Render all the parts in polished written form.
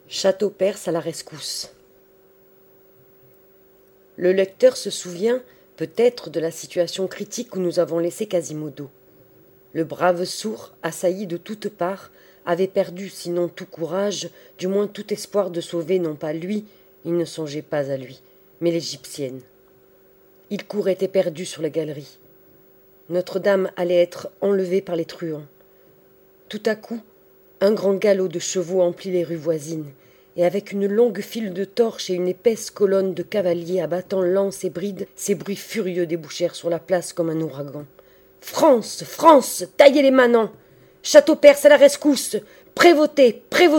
Château perse à la rescousse. Le lecteur se souvient peut-être de la situation critique où nous avons laissé Quasimodo. Le brave sourd, assailli de toutes parts, avait perdu, sinon tout courage, du moins tout espoir de sauver non pas lui, il ne songeait pas à lui, mais l'égyptienne. Il courait éperdu sur la galerie. Notre-Dame allait être enlevée par les truands. Tout à coup, un grand galop de chevaux emplit les rues voisines, et avec une longue file de torches et une épaisse colonne de cavaliers abattant lances et brides, ces bruits furieux débouchèrent sur la place comme un ouragan. « France, France, taillez les manants! Château perse à la rescousse! Prévôtez, prévôtez !»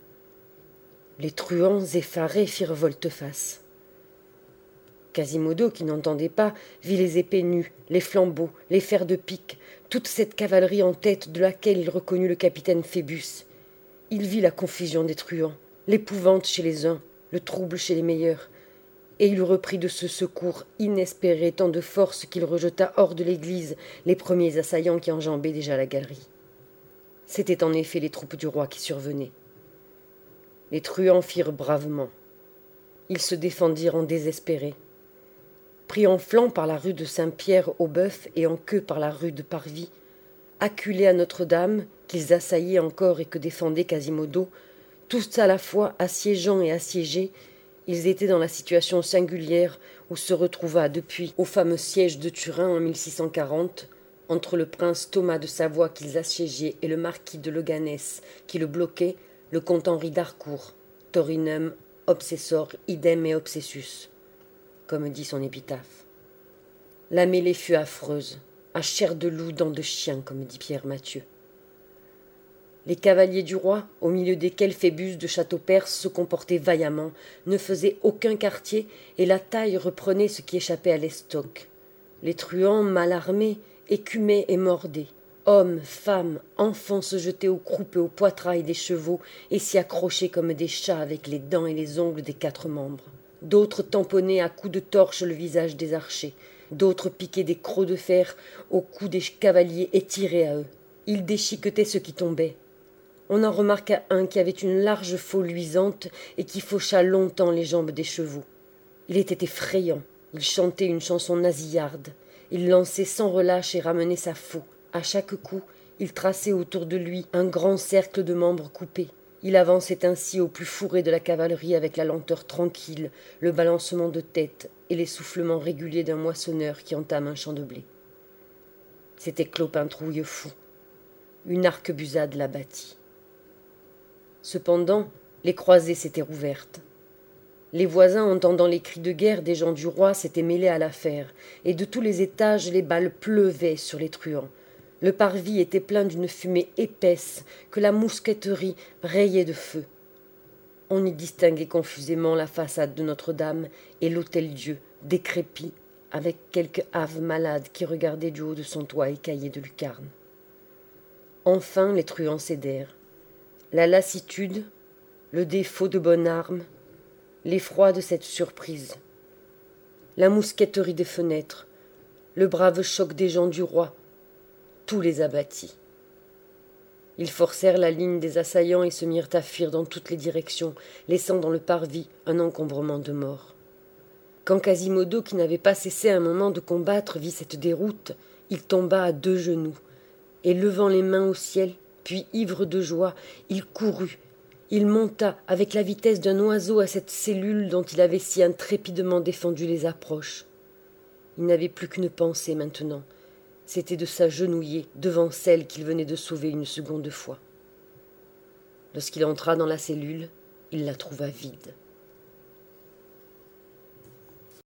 Les truands effarés firent volte-face. Quasimodo, qui n'entendait pas, vit les épées nues, les flambeaux, les fers de pique, toute cette cavalerie en tête de laquelle il reconnut le capitaine Phébus. Il vit la confusion des truands, l'épouvante chez les uns, le trouble chez les meilleurs, et il reprit de ce secours inespéré tant de force qu'il rejeta hors de l'église les premiers assaillants qui enjambaient déjà la galerie. C'étaient en effet les troupes du roi qui survenaient. Les truands firent bravement. Ils se défendirent en désespérés. Pris en flanc par la rue de Saint-Pierre-au-Bœuf et en queue par la rue de Parvis, acculés à Notre-Dame, qu'ils assaillaient encore et que défendait Quasimodo, tous à la fois assiégeants et assiégés, ils étaient dans la situation singulière où se retrouva depuis au fameux siège de Turin en 1640, entre le prince Thomas de Savoie qu'ils assiégeaient et le marquis de Leganès qui le bloquait, le comte Henri d'Harcourt, Torinum obsessor idem et obsessus, comme dit son épitaphe. La mêlée fut affreuse, à chair de loup, dents de chien, comme dit Pierre Mathieu. Les cavaliers du roi, au milieu desquels Phébus de Château-Perse se comportait vaillamment, ne faisaient aucun quartier, et la taille reprenait ce qui échappait à l'estoc. Les truands, mal armés, écumaient et mordaient. Hommes, femmes, enfants se jetaient aux croupes et aux poitrails des chevaux et s'y accrochaient comme des chats avec les dents et les ongles des 4 membres. D'autres tamponnaient à coups de torche le visage des archers. D'autres piquaient des crocs de fer au cou des cavaliers et tiraient à eux. Ils déchiquetaient ceux qui tombaient. On en remarqua un qui avait une large faulx luisante et qui faucha longtemps les jambes des chevaux. Il était effrayant. Il chantait une chanson nasillarde. Il lançait sans relâche et ramenait sa faulx. À chaque coup, il traçait autour de lui un grand cercle de membres coupés. Il avançait ainsi au plus fourré de la cavalerie avec la lenteur tranquille, le balancement de tête et l'essoufflement régulier d'un moissonneur qui entame un champ de blé. C'était Clopin Trouille fou. Une arquebusade l'abattit. Cependant, les croisées s'étaient rouvertes. Les voisins, entendant les cris de guerre des gens du roi, s'étaient mêlés à l'affaire, et de tous les étages les balles pleuvaient sur les truands. Le parvis était plein d'une fumée épaisse que la mousqueterie rayait de feu. On y distinguait confusément la façade de Notre-Dame et l'Hôtel-Dieu, décrépit, avec quelques ave malades qui regardaient du haut de son toit écaillé de lucarnes. Enfin les truands cédèrent. La lassitude, le défaut de bonne arme, l'effroi de cette surprise, la mousqueterie des fenêtres, le brave choc des gens du roi, tout les abattit. Ils forcèrent la ligne des assaillants et se mirent à fuir dans toutes les directions, laissant dans le parvis un encombrement de morts. Quand Quasimodo, qui n'avait pas cessé un moment de combattre, vit cette déroute, il tomba à 2 genoux, et levant les mains au ciel, puis ivre de joie, il courut. Il monta avec la vitesse d'un oiseau à cette cellule dont il avait si intrépidement défendu les approches. Il n'avait plus qu'une pensée maintenant, c'était de s'agenouiller devant celle qu'il venait de sauver une seconde fois. Lorsqu'il entra dans la cellule, il la trouva vide.